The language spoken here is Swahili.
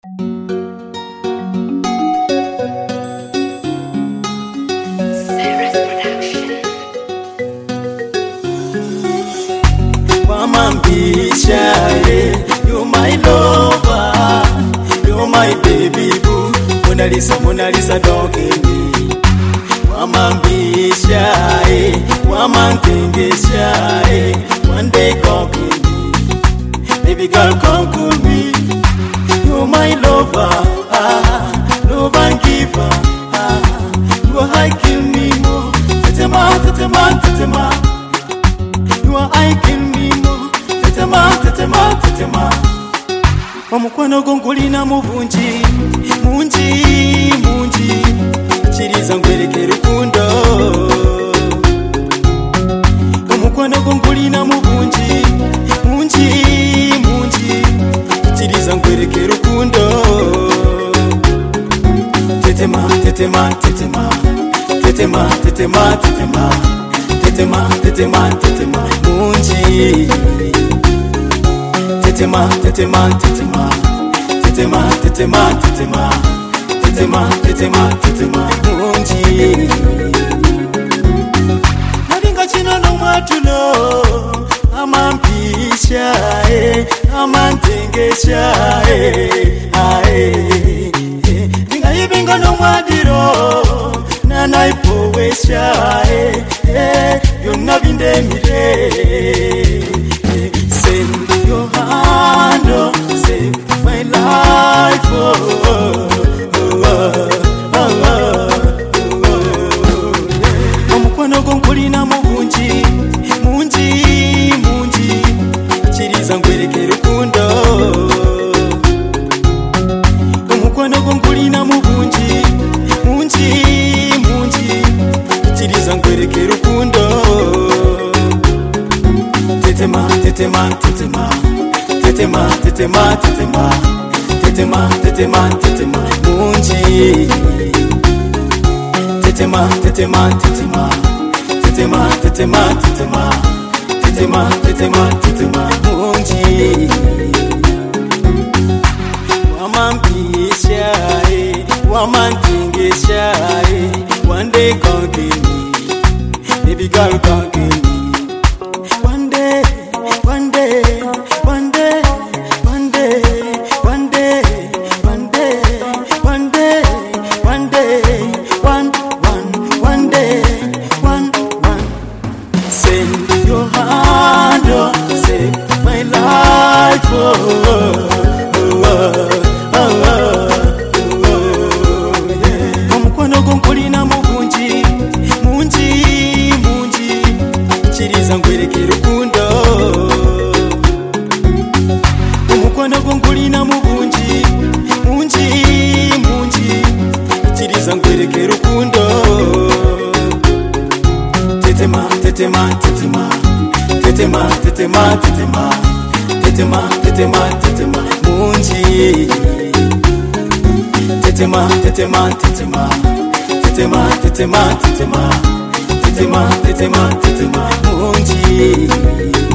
You're my lover, you're my baby boo. Mona Lisa, don't give me. Wamambisha, wamantengesha, one day conquer me. Baby girl, conquer me. You're my lover, love and giver. You are I kill me more. Tetema. You are I kill me more. Tetema. Omukwano gongulina mubunji, munji. Chiriza ngwereke rukundo. Omukwano gongulina mubunji, munji. Chiriza ngwereke rukundo. Tetema. Munji. Tetema. Munji. Nalinga chino no mwatulo, amampisha, amantengesha, Ninga yibinga no mwadiro, nana ipowesha, Yonna bindemire. Send your hand, save my life, Omukwano gonkulina mubunji, munji. Chiriza ngwereke rukundo. Omukwano gonkulina mubunji, munji. Chiriza ngwereke rukundo. Tetema. Munji. Tetema. Munji. Wamampisha, wamantengesha, one day conquer me. Baby girl, conquer me. One day. Send your hand, save my life, Omukwano gonkulina mubunji, munji. Chiriza ngwereke rukundo. Omukwano gonkulina mubunji, munji. Chiriza ngwereke rukundo. Tetema. Munji. Tetema. Munji.